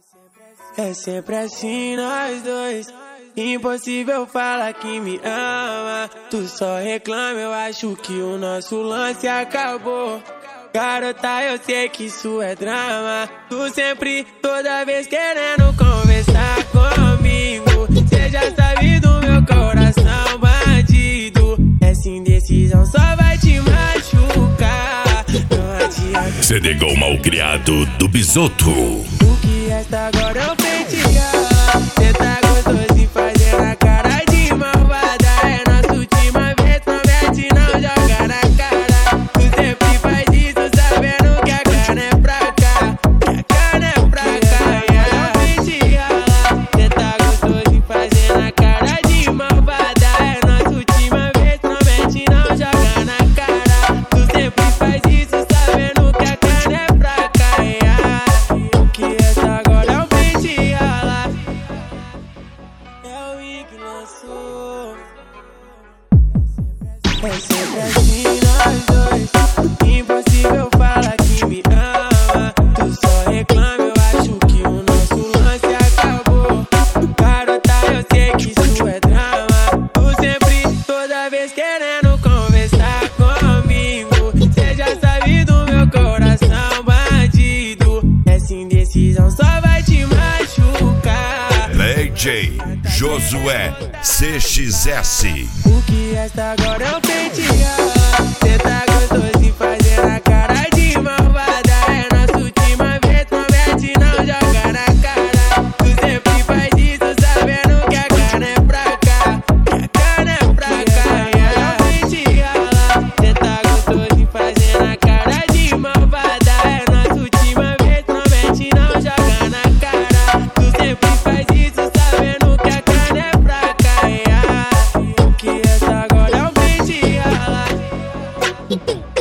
É sempre assim nós dois. Impossível falar que me ama. Tu só reclama, eu acho que o nosso lance acabou. Garota, eu sei que isso é drama. Tu sempre, toda vez querendo conversar comigo. Cê já sabe do meu coração bandido. Essa indecisão só vai te machucar. Não adianta. CDGO Malcriado do Bisoto. O que resta agora é o pentear. Cê tá gostoso e fazendo a cara de malvada. É nossa última vez, promete não jogar na cara. Tu sempre faz isso sabendo que a cana é pra cá. Que a cana é pra cá. E olha o pentear. Cê tá gostoso e fazendo a cara de malvada. É nossa última vez, promete não jogar na cara. Tu sempre faz isso sabendo que a cana é pra cá. O que resta agora é o pentear. É o I que lançou. É sempre assim nós dois. Impossível falar que me ama. Tu só reclama, eu acho que o nosso lance acabou. Garota, eu sei que isso é drama. Tu sempre, toda vez querendo conversar comigo. Cê já sabe do meu coração bandido. Essa indecisão só vai te machucar. DJ Josué CXS. O que resta agora é o pentear. Cê tá gostoso e fazendo a cara de malvada. É nossa última vez, promete não jogar na cara. Tu sempre faz isso sabendo que a cana é pra cá. Que a cana é pra cá. E olha o pentear. Cê tá gostoso e fazendo a cara de malvada. É nossa última vez, promete não jogar na cara. Tu sempre faz isso sabendo que a cana é pra cá. O que resta agora é o pentear.